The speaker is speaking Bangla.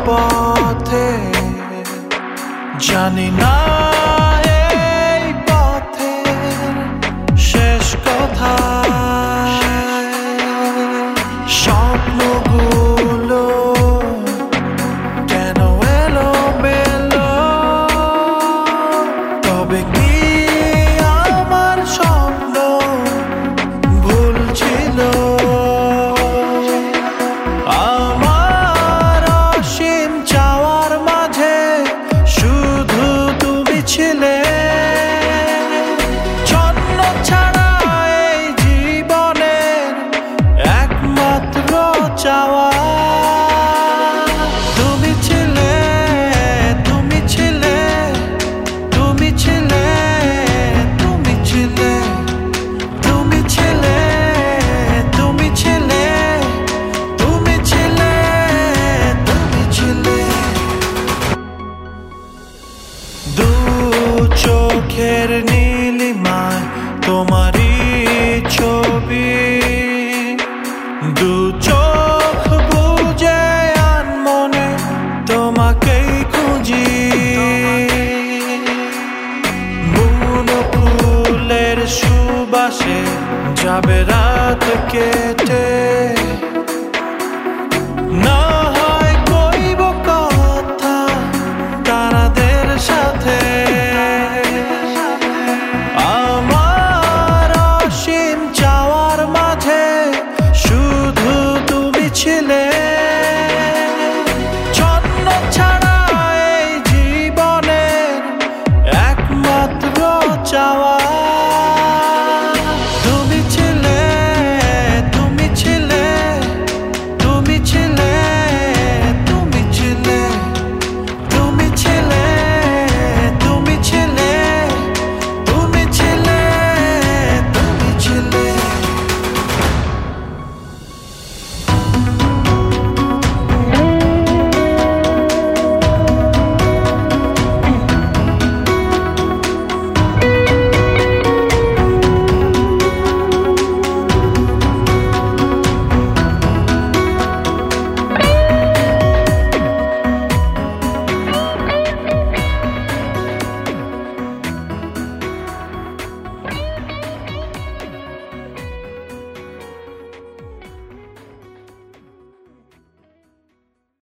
পথে জানি না এই পথের শেষ কোথায়। স্বপ্নগুলো কেন এলোমেলো, তবে কি আমার স্বপ্ন ভুল ছিল? আমার অসীম চাওয়ার মাঝে শুধু তুমি ছিলে। ছন্ন ছাড়া এই জীবনের একমাত্র চাওয়া তুমি ছিলে, তুমি ছিলে, তুমি ছিলে, তুমি ছিলে, তুমি ছিলে, তুমি ছিলে, তুমি ছিলে, তুমি ছিলে। দু চোখের নীলিমায় তোমারই ছবি